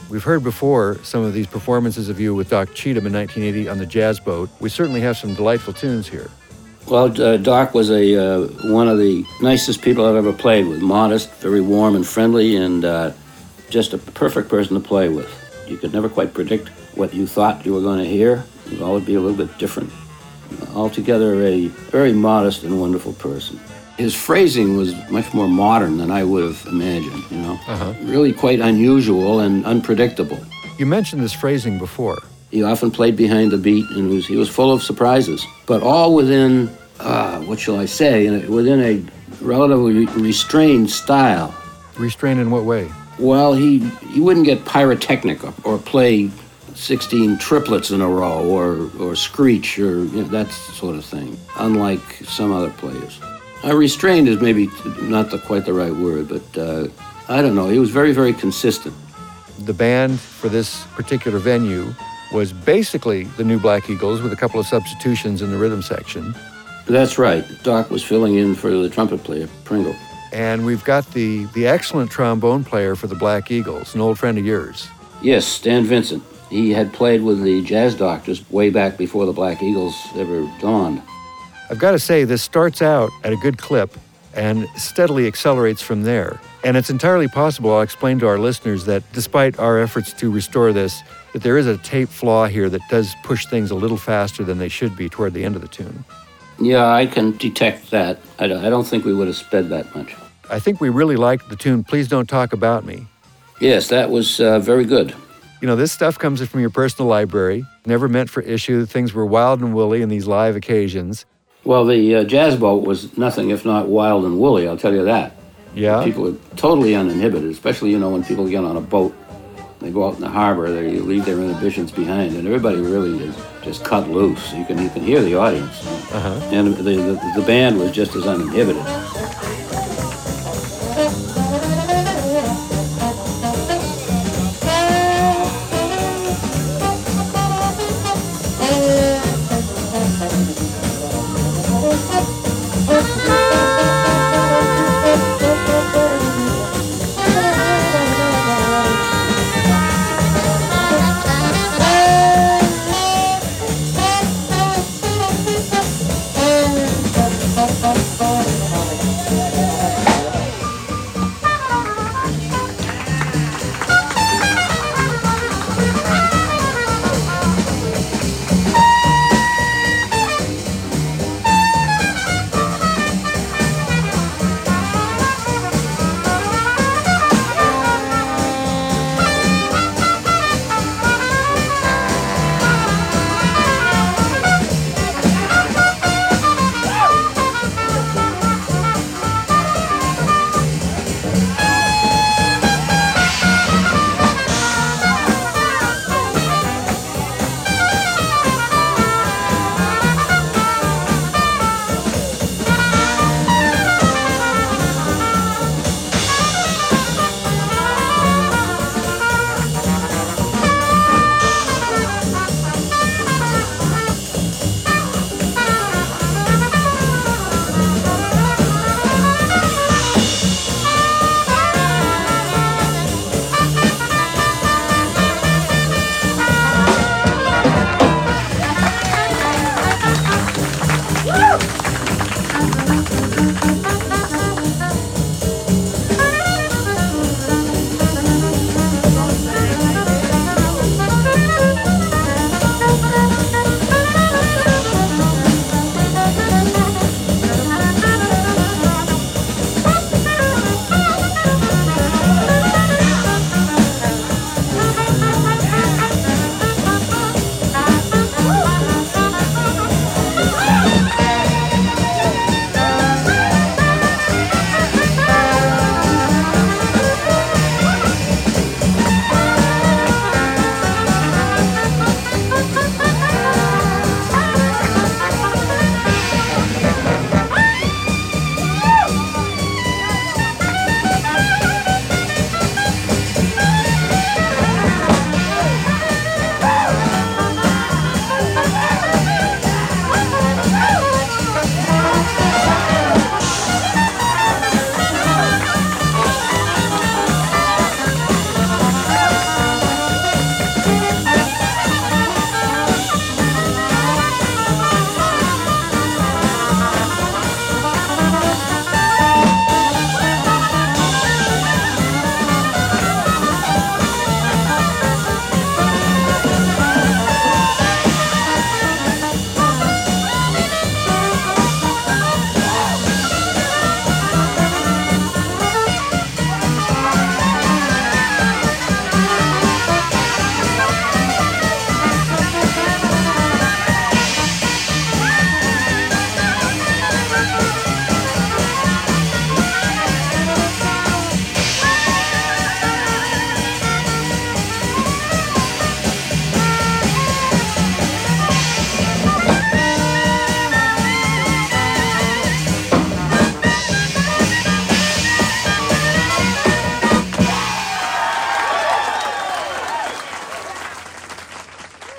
We've heard before some of these performances of you with Doc Cheatham in 1980 on the Jazz Boat. We certainly have some delightful tunes here. Well, Doc was one of the nicest people I've ever played with. Modest, very warm and friendly, and just a perfect person to play with. You could never quite predict what you thought you were going to hear. It would always be a little bit different. Altogether, a very modest and wonderful person. His phrasing was much more modern than I would have imagined, you know. Really quite unusual and unpredictable. You mentioned this phrasing before. He often played behind the beat, and he was full of surprises, but all within, what shall I say, within a relatively restrained style. Restrained in what way? Well, he wouldn't get pyrotechnic or play 16 triplets in a row or screech or that sort of thing, unlike some other players. Restrained is maybe not quite the right word, but I don't know. He was very, very consistent. The band for this particular venue was basically the New Black Eagles with a couple of substitutions in the rhythm section. That's right. Doc was filling in for the trumpet player, Pringle. And we've got the excellent trombone player for the Black Eagles, an old friend of yours. Yes, Stan Vincent. He had played with the Jazz Doctors way back before the Black Eagles ever dawned. I've got to say, this starts out at a good clip and steadily accelerates from there. And it's entirely possible, I'll explain to our listeners, that despite our efforts to restore this, that there is a tape flaw here that does push things a little faster than they should be toward the end of the tune. Yeah, I can detect that. I don't think we would have sped that much. I think we really liked the tune, Please Don't Talk About Me. Yes, that was very good. You know, this stuff comes from your personal library, never meant for issue. Things were wild and woolly in these live occasions. Well, the Jazz Boat was nothing if not wild and woolly, I'll tell you that. Yeah? People are totally uninhibited, especially, when people get on a boat. They go out in the harbor, they leave their inhibitions behind, and everybody really is just cut loose. You can hear the audience. And the band was just as uninhibited.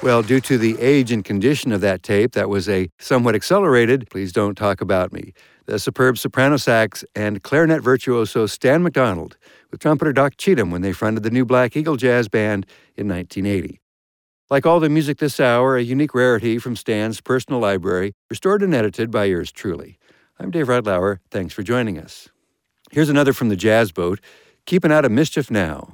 Well, due to the age and condition of that tape, that was a somewhat accelerated Please Don't Talk About Me. The superb soprano sax and clarinet virtuoso Stan McDonald with trumpeter Doc Cheatham when they fronted the new Black Eagle Jazz Band in 1980. Like all the music this hour, a unique rarity from Stan's personal library, restored and edited by yours truly. I'm Dave Reitlauer. Thanks for joining us. Here's another from the Jazz Boat, Keeping Out of Mischief Now.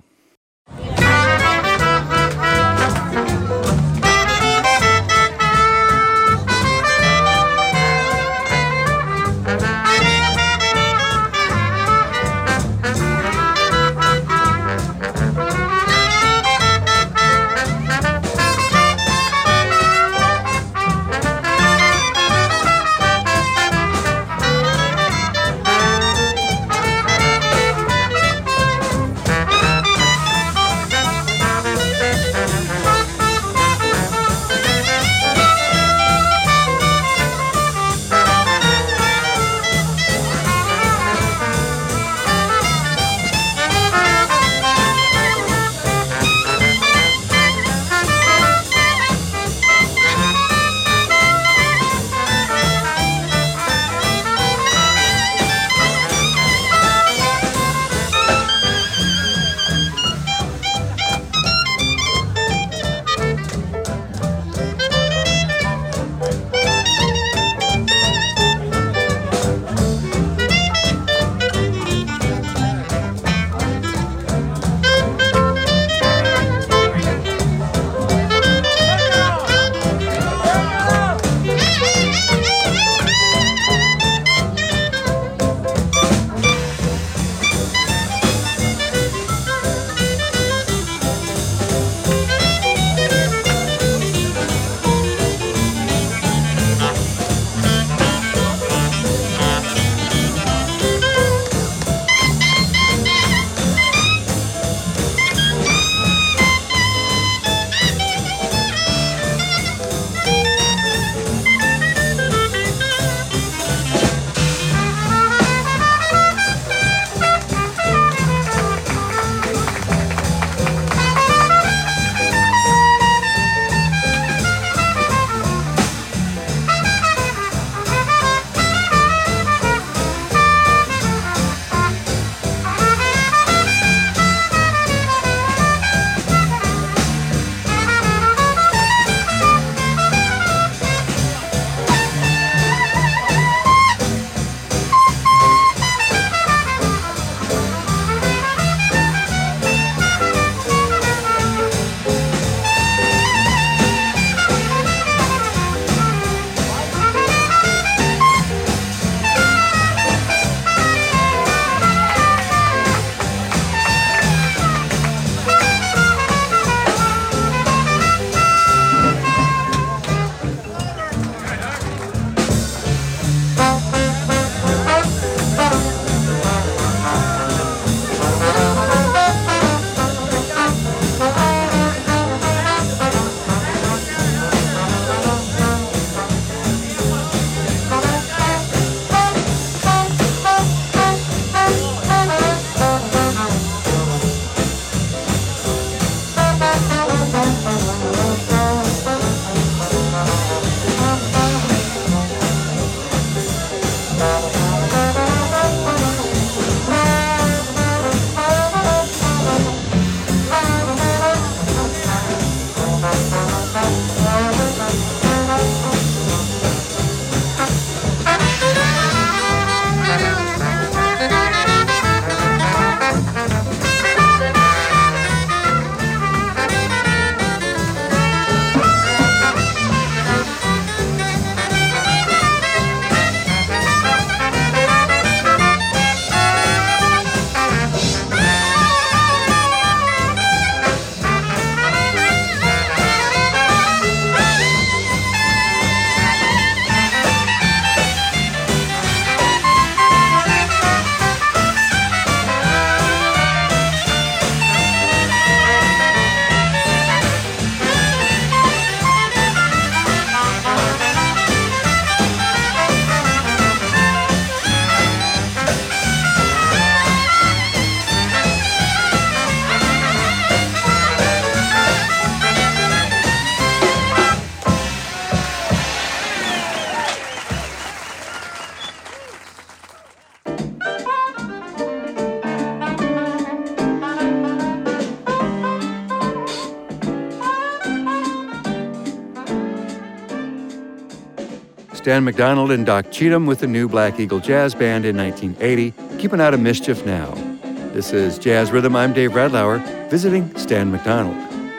Stan McDonald and Doc Cheatham with the new Black Eagle Jazz Band in 1980, keeping out of mischief now. This is Jazz Rhythm. I'm Dave Radlauer, visiting Stan McDonald.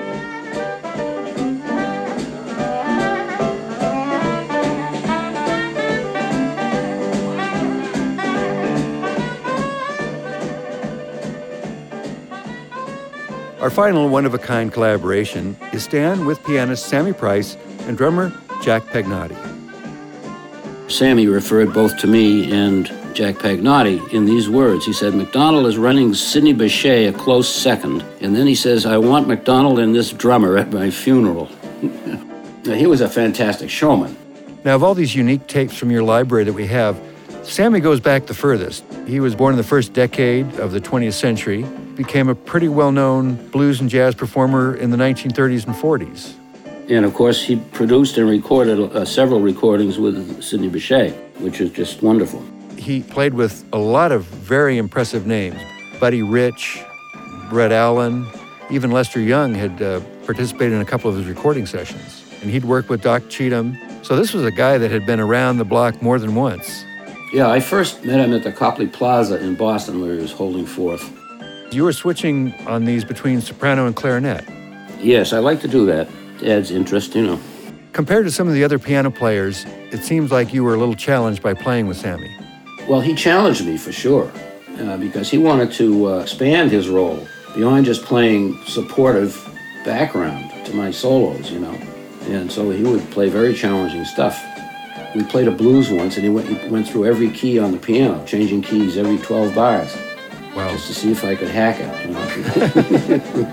Our final one-of-a-kind collaboration is Stan with pianist Sammy Price and drummer Jack Pagnotti. Sammy referred both to me and Jack Pagnotti in these words. He said, McDonald is running Sidney Bechet a close second. And then he says, I want McDonald and this drummer at my funeral. He was a fantastic showman. Now, of all these unique tapes from your library that we have, Sammy goes back the furthest. He was born in the first decade of the 20th century, became a pretty well-known blues and jazz performer in the 1930s and 40s. And of course, he produced and recorded several recordings with Sidney Bechet, which is just wonderful. He played with a lot of very impressive names. Buddy Rich, Brett Allen, even Lester Young had participated in a couple of his recording sessions. And he'd worked with Doc Cheatham. So this was a guy that had been around the block more than once. Yeah, I first met him at the Copley Plaza in Boston where he was holding forth. You were switching on these between soprano and clarinet. Yes, I like to do that. It adds interest, you know. Compared to some of the other piano players, it seems like you were a little challenged by playing with Sammy. Well, he challenged me for sure, because he wanted to expand his role beyond just playing supportive background to my solos, you know. And so he would play very challenging stuff. We played a blues once, and he went through every key on the piano, changing keys every 12 bars. Wow. Just to see if I could hack it, you know.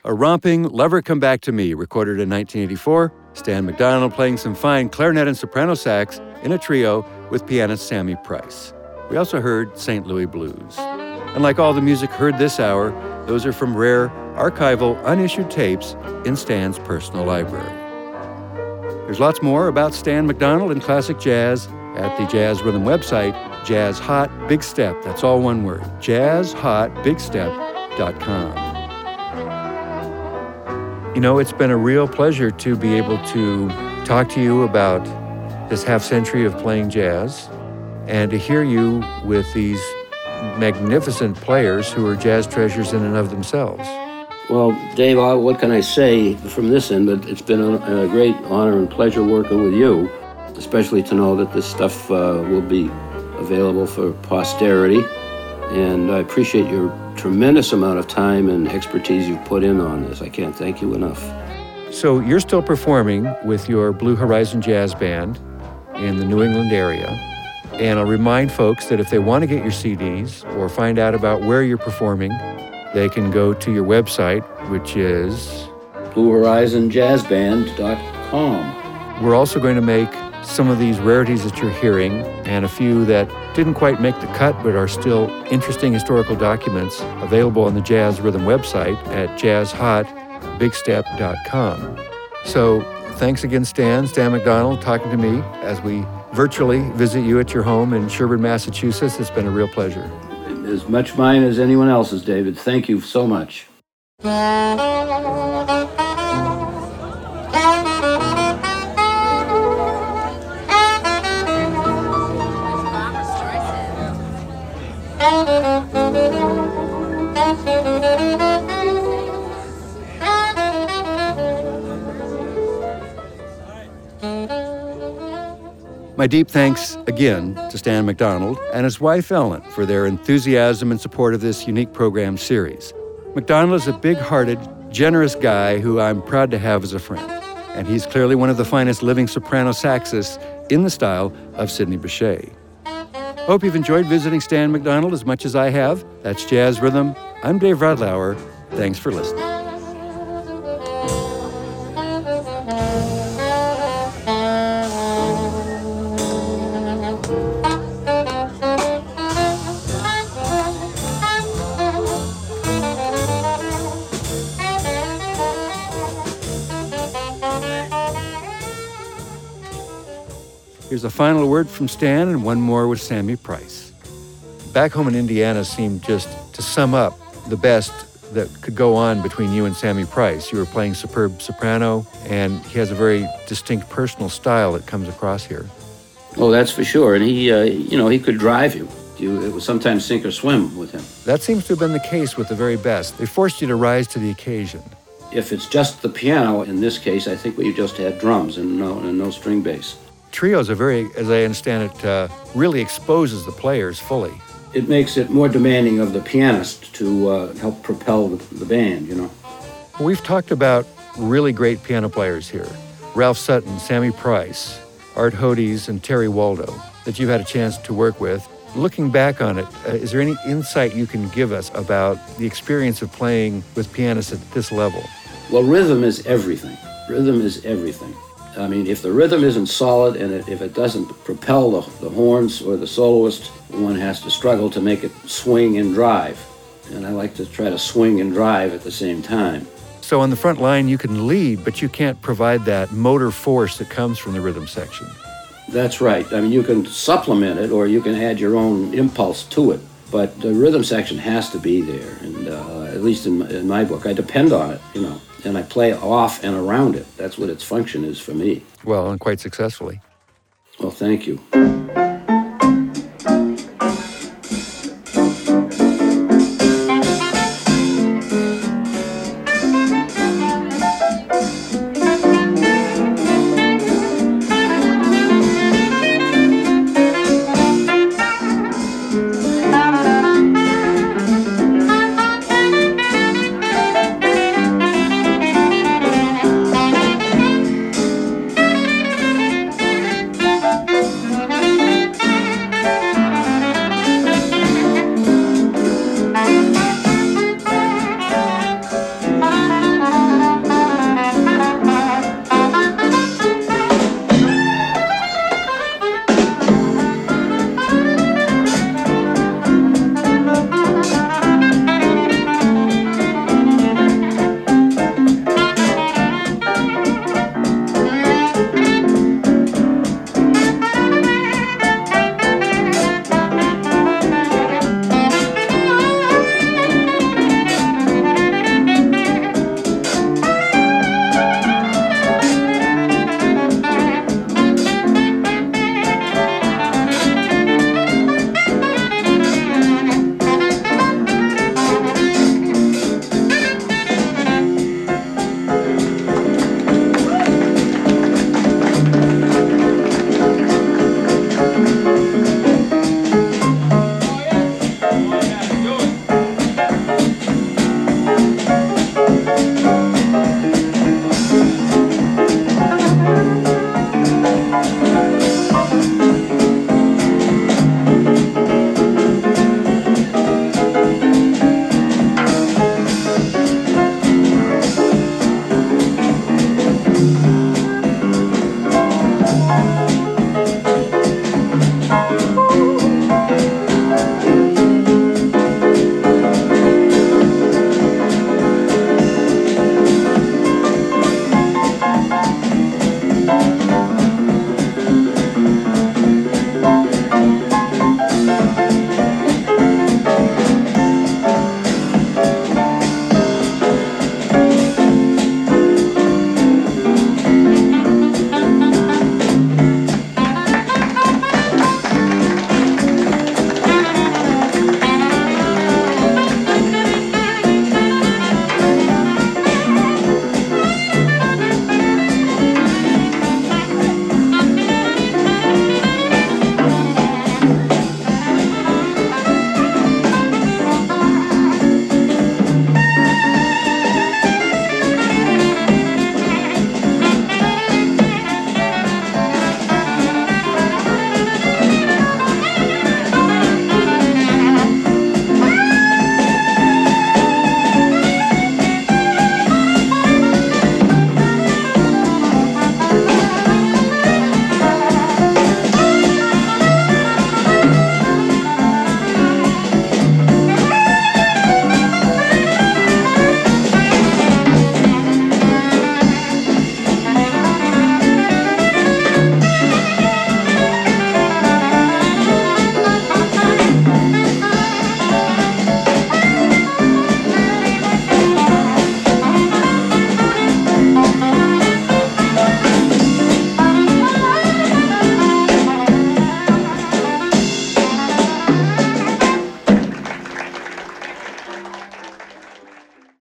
A romping Lover Come Back to Me, recorded in 1984, Stan McDonald playing some fine clarinet and soprano sax in a trio with pianist Sammy Price. We also heard St. Louis Blues. And like all the music heard this hour, those are from rare, archival, unissued tapes in Stan's personal library. There's lots more about Stan McDonald and classic jazz at the Jazz Rhythm website, Jazz Hot Big Step. That's all one word, jazzhotbigstep.com. You know, it's been a real pleasure to be able to talk to you about this half century of playing jazz and to hear you with these magnificent players who are jazz treasures in and of themselves. Well, Dave, what can I say from this end? But it's been a great honor and pleasure working with you, especially to know that this stuff will be available for posterity. And I appreciate your tremendous amount of time and expertise you've put in on this. I can't thank you enough. So you're still performing with your Blue Horizon Jazz Band in the New England area. And I'll remind folks that if they want to get your CDs or find out about where you're performing, they can go to your website, which is BlueHorizonJazzBand.com. We're also going to make some of these rarities that you're hearing and a few that didn't quite make the cut but are still interesting historical documents available on the Jazz Rhythm website at jazzhotbigstep.com. So thanks again, Stan McDonald, talking to me as we virtually visit you at your home in Sherburne, Massachusetts. It's been a real pleasure. As much mine as anyone else's, David. Thank you so much. My deep thanks again to Stan McDonald and his wife Ellen for their enthusiasm and support of this unique program series. McDonald is a big-hearted, generous guy who I'm proud to have as a friend. And he's clearly one of the finest living soprano saxists in the style of Sidney Bechet. Hope you've enjoyed visiting Stan McDonald as much as I have. That's Jazz Rhythm. I'm Dave Rudlauer. Thanks for listening. Here's a final word from Stan and one more with Sammy Price. Back Home in Indiana seemed just to sum up the best that could go on between you and Sammy Price. You were playing superb soprano, and he has a very distinct personal style that comes across here. Oh, that's for sure. And he could drive you. It was sometimes sink or swim with him. That seems to have been the case with the very best. They forced you to rise to the occasion. If it's just the piano, in this case, I think we just had drums and no string bass. Trios are very, as I understand it, really exposes the players fully. It makes it more demanding of the pianist to help propel the band, you know. We've talked about really great piano players here. Ralph Sutton, Sammy Price, Art Hodes, and Terry Waldo that you've had a chance to work with. Looking back on it, is there any insight you can give us about the experience of playing with pianists at this level? Well, rhythm is everything. Rhythm is everything. I mean, if the rhythm isn't solid and if it doesn't propel the horns or the soloist, one has to struggle to make it swing and drive. And I like to try to swing and drive at the same time. So on the front line, you can lead, but you can't provide that motor force that comes from the rhythm section. That's right. I mean, you can supplement it or you can add your own impulse to it. But the rhythm section has to be there. And at least in my book, I depend on it, you know. And I play off and around it. That's what its function is for me. Well, and quite successfully. Well, thank you.